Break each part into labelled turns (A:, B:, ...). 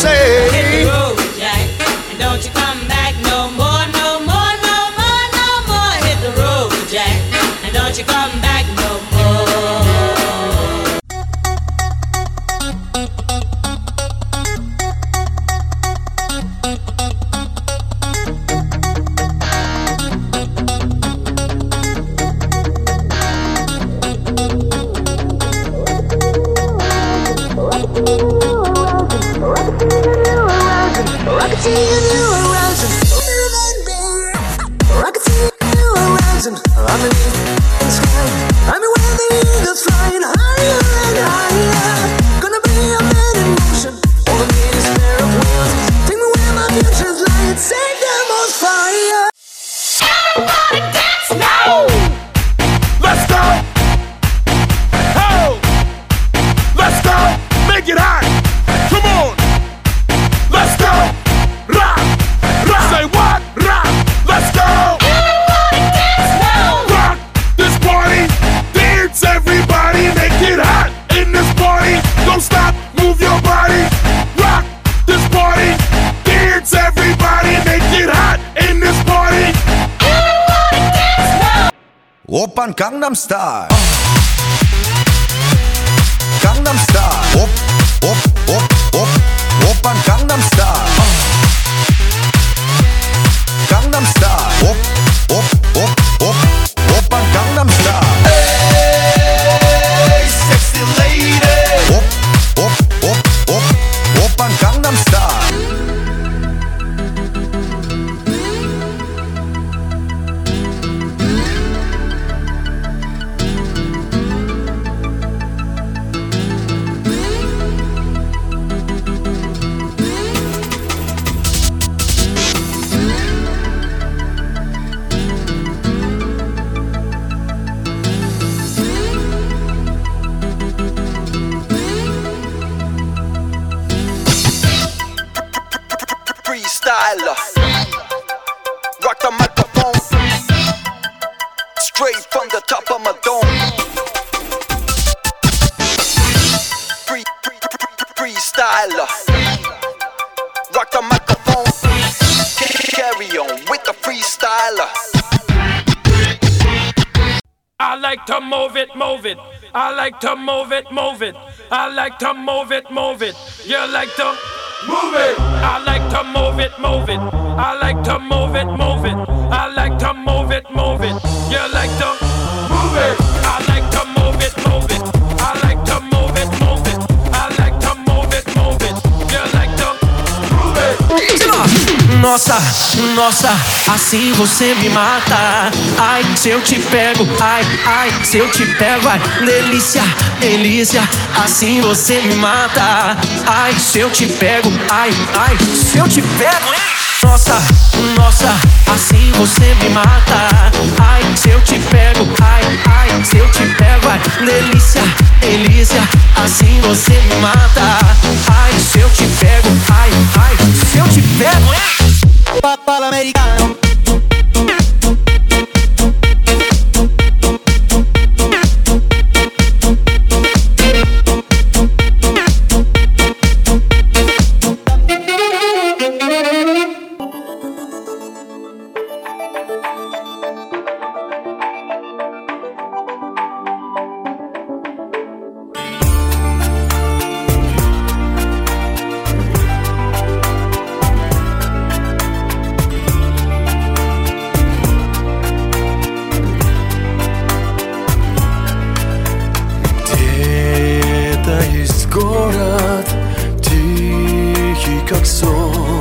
A: say,
B: hit the road, Jack, and don't you come back no more, no more, no more, no more. Hit the road, Jack, and don't you come back no more.
A: Oppan Gangnam Style. Gangnam Style. Op, op, op, op. Oppan Gangnam Style. Gangnam Style. Op, op, op, op. Oppan Gangnam Style. Hey, sexy lady. Op, op, op, op. Oppan Gangnam Style.
C: Freestyler, rock the microphone, straight from the top of my dome. Freestyler, rock the microphone, carry on with the freestyler.
D: I like to move it, move it. I like to move it, move it. I like to move it, move it. You like to move it. I like to move it, move it. I like to move it, move it. I like to move it, move it. You like to move it. I like to move it, move it. I like to move it, move it. I like to move it, move it. You like to move it.
E: Nossa, nossa, assim você me mata. Ai, se eu te pego, ai, ai, se eu te pego, ai, delícia, delícia, assim você me mata. Ai, se eu te pego, ai, ai, se eu te pego, nossa, nossa, assim você me mata. Ai, se eu te pego, ai, ai, se eu te pego, ai, delícia, delícia, assim você me mata. Ai, se eu te pego, ai, ai, se eu te pego, Papa l'americano.
F: Как сон,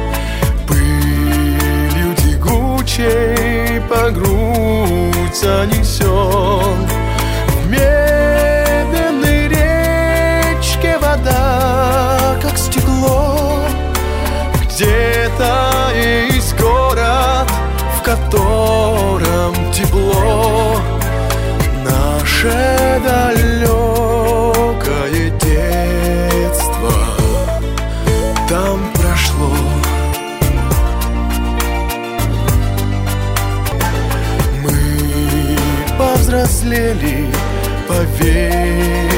F: пылью тягучей по грудь занесен. В медленной речке вода, как стекло. Где-то есть город, в котором тепло. Наше далекое детство там прошло. Мы повзрослели, поверили.